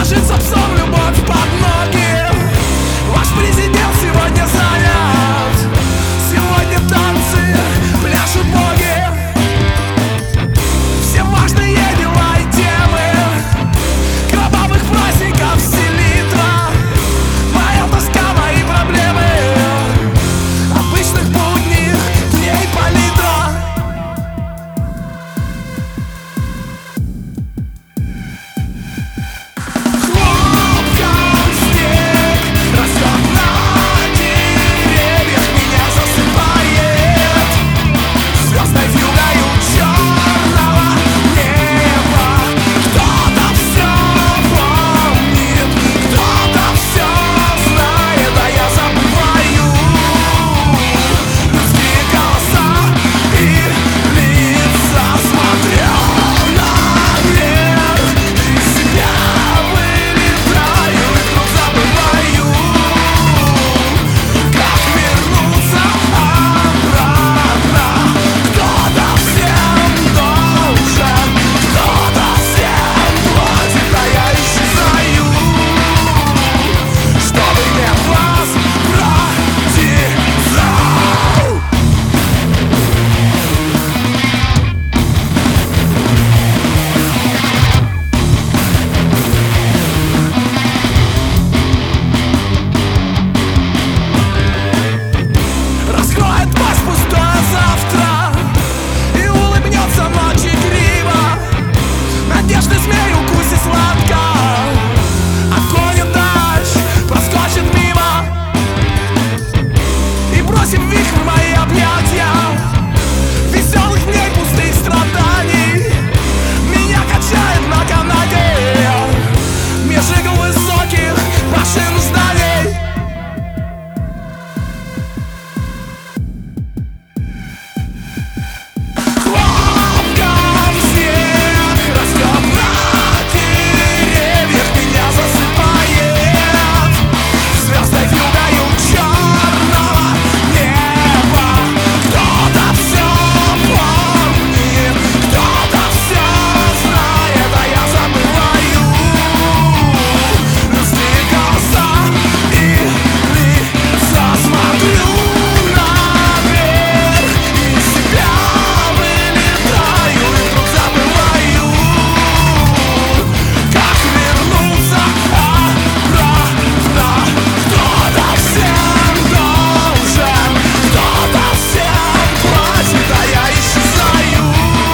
ложится псом любовь под ноги. Ваш президент сегодня занят, сегодня танцы пляшут боги. Все важные дела и темы кровавых праздников селитра. Моя тоска, мои проблемы обычных будних дней палитра. Хлопком снег растет на деревьях, меня засыпает звездной вьюгою черного неба. Кто-то все помнит, кто-то все знает, а я забываю людские голоса и лица. Смотрю наверх, из себя вылетаю и вдруг забываю, как вернуться обратно. Кто-то всем должен, кто-то всем платит, а я исчезаю, чтобы не возвратиться. Раскроет пасть пустое завтра и улыбнется ночи криво. Надежды змей укусит сладко, отклонит дождь, проскочит мимо и бросит в вихрь мои объятия. Веселых дней, пустых страданий меня качает на канате меж игл высоких машин зданий. Хлопком снег растет на деревьях, меня засыпает звездой вьюгою черного неба. Кто-то все помнит, кто-то все знает, а я забываю людские голоса и лица. Смотрю наверх, из себя вылетаю и вдруг забываю, как вернуться обратно. Кто-то всем должен, кто-то всем платит, а я исчезаю,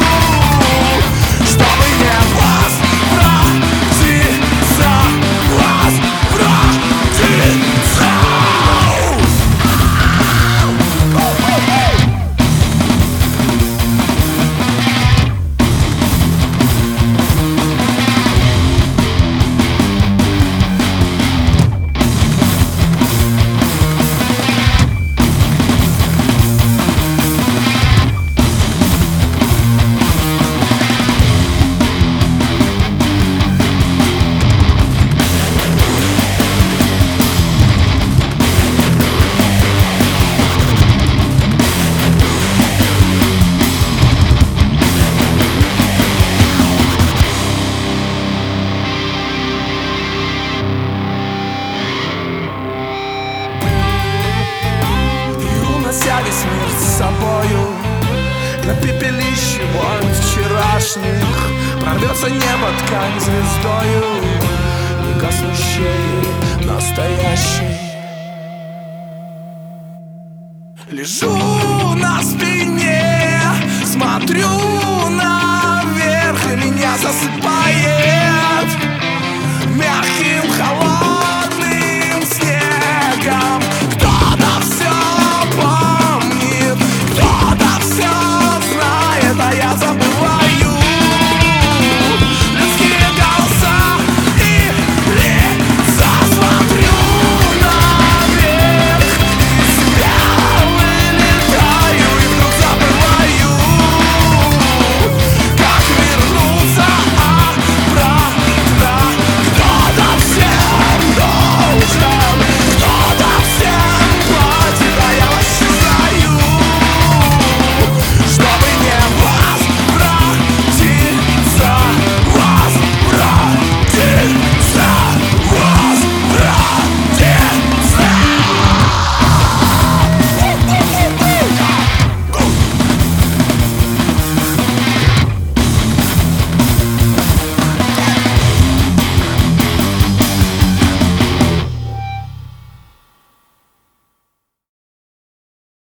чтобы не возвратиться. И унося весь мир с собою на пепелище войн вчерашних, прорвется небо ткань звездою, не гаснущей, настоящей. Лежу на спине, смотрю